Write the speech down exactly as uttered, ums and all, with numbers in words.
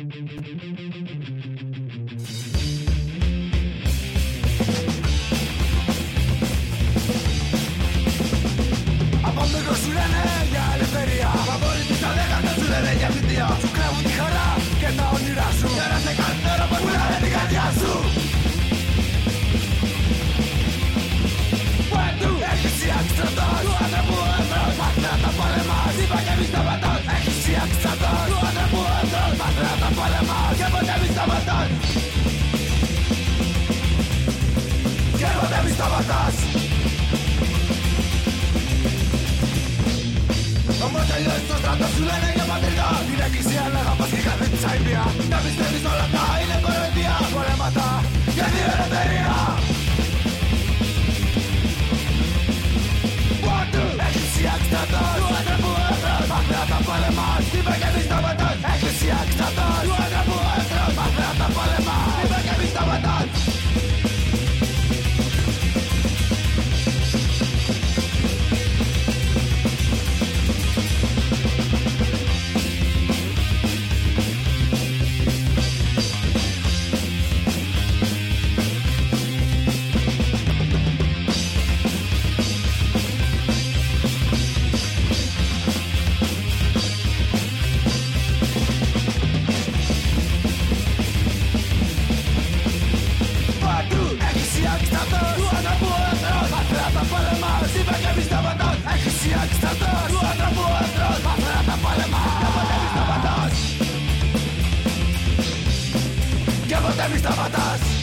Από μικρό σου λένε για ελευθερία. Απορρίπτεις τα λέγατα σου λένε για φοιτεία. Σου κλέβουν τη χαρά και τα όνειρά σου. Για να σε καλύτερο πως πουλάνε την καρδιά σου. Παντού εκκλησία και στρατός του άνθρωπου ο εχθρός. Μάθρα τα πόλεμας, είπα και μη σταματάς. Εκκλησία και στρατός του άνθρωπου ο εχθρός. Μάθρα τα πόλεμας και ποτέ μη σταματάς. Και ποτέ μη σταματάς. Όμως τελειώσεις στο στρατό σου λένε για πατρίδα. Την εκκλησία λέγα πας και κάθε της αηδία. Να πιστεύεις όλα αυτά είναι κοροϊδία. Πολέματα για την ελευθερία. Παντού εκκλησία και στρατός του άνθρωπου ο εχθρός. Μάθρα τα πόλεμας, είπε και μη σταματάς. Εκκλησία και στρατός του άνθρωπου ο εχθρός. Μάθρα τα πόλεμας, είπε και μη σταματάς. Εκκλησία και στρατός του άνθρωπου ο εχθρός. Μάθρα τα πόλεμας και ποτέ μη σταματάς. Και ποτέ μη σταματάς.